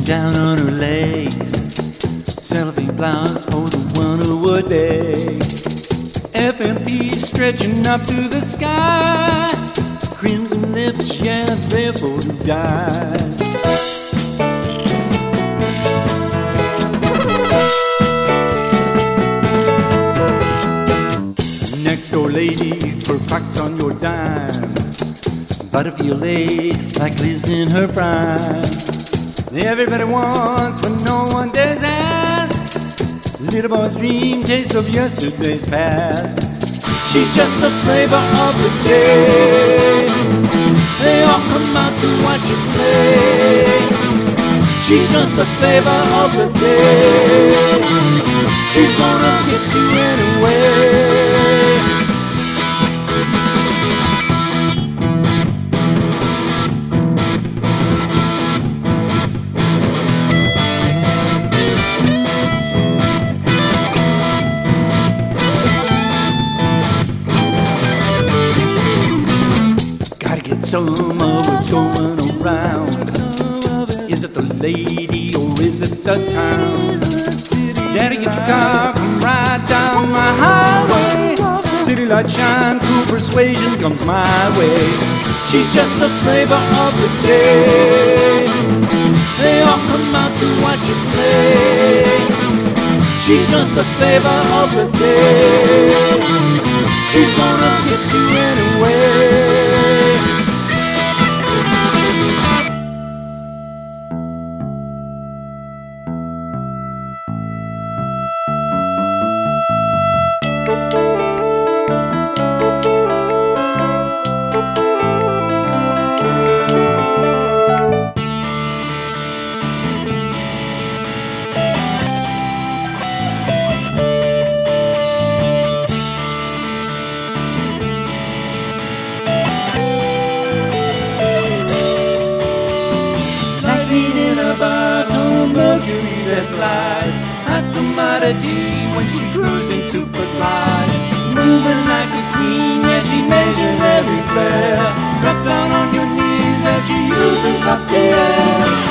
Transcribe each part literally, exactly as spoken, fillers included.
down on her legs, cellophane flowers for the one who would beg. F M P stretching up to the sky, crimson lips, yeah, they're for to die. Next door lady for cracks on your dime, butterfield lady like lives in her prime. Everybody wants when no one dares ask. Little boy's dream tastes of yesterday's past. She's just the flavor of the day. They all come out to watch her play. She's just the flavor of the day. She's gonna get you anyway. Some of it's going around. Is it the lady or is it the town? Daddy, get your car, come right down my highway. City lights shine, cool persuasion comes my way. She's just the flavor of the day. They all come out to watch her play. She's just the flavor of the day. She's gonna get you anyway. That slides at the commodity when she cruising super glide, moving like a queen, yeah, she measures every flare. Drop down on your knees as she uses up the air.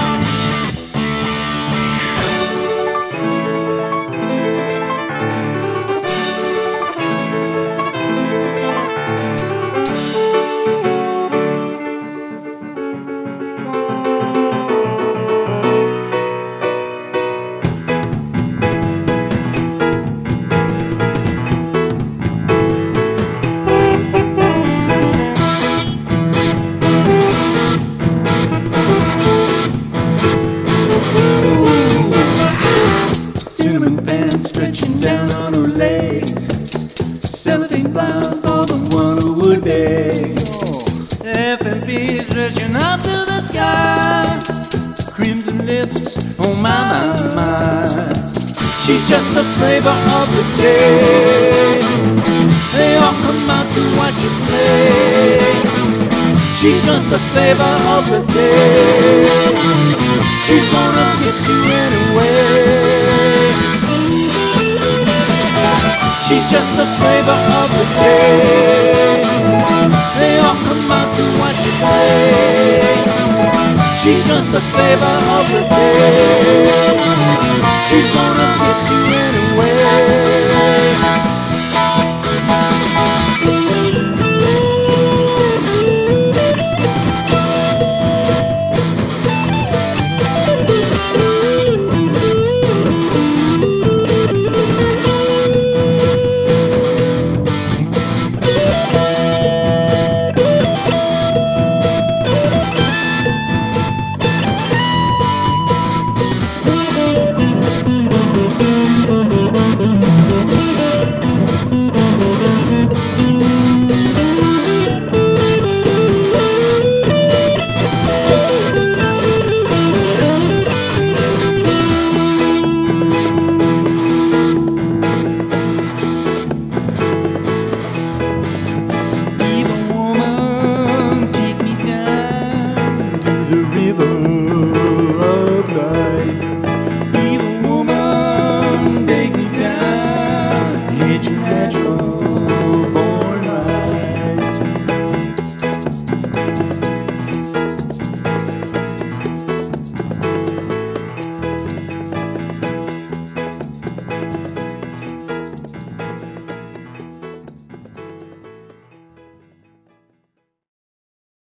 Stretching down on her legs, cellophane flowers for the one who would beg. F M P stretching up to the sky, crimson lips, oh my, my, my. She's just the flavor of the day. They all come out to watch her play. She's just the flavor of the day. She's gonna get you anyway. She's just the flavor of the day. They all come out to watch her play. She's just the flavor of the day. She's gonna